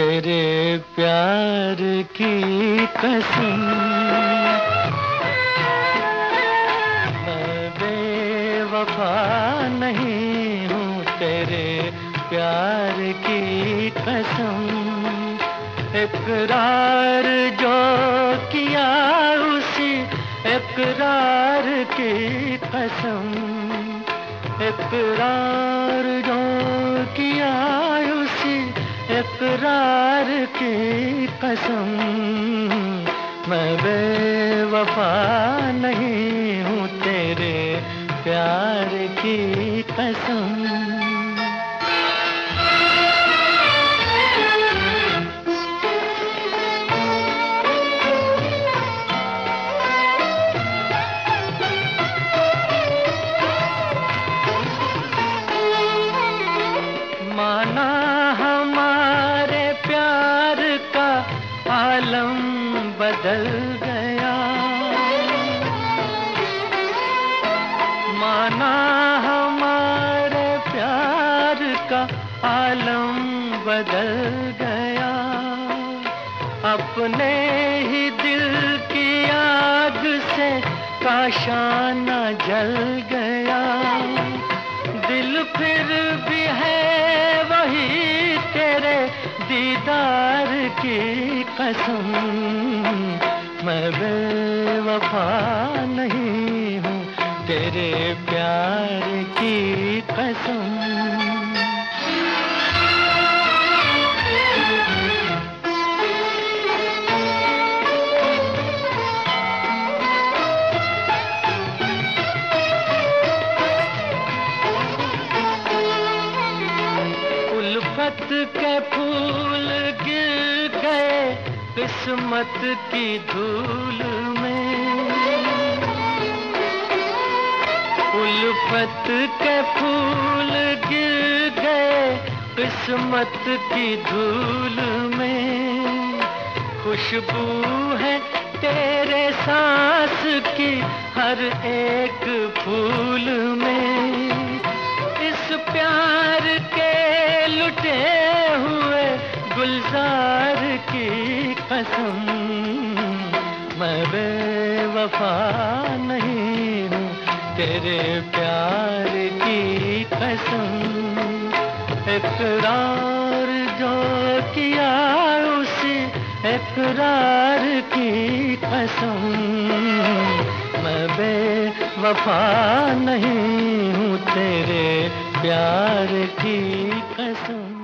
तेरे प्यार की कसम, मैं बेवफा नहीं हूँ तेरे प्यार की कसम। इकरार जो किया उसी इकरार की कसम, इकरार जो किया उसी इकरार की कसम। मैं बेवफा नहीं हूँ तेरे प्यार की कसम। माना हमारे प्यार का आलम बदल गया, माना हमारे प्यार का आलम बदल गया। अपने ही दिल की आग से काशाना जल गया। दिल फिर भी है वही तेरे दीदार की कसम। मैं बेवफा नहीं हूँ तेरे प्यार की कसम। उल्फत के फूल गिर गए किस्मत की धूल में। उल्फत के फूल गिर गए किस्मत की धूल में। खुशबू है तेरे सांस की हर एक फूल में। इस प्यार के लुटे हुए गुलजार की कसम। मैं बेवफा नहीं हूँ तेरे प्यार की कसम। इकरार जो किया उसी इकरार की कसम। मैं बेवफा नहीं हूँ तेरे प्यार की कसम।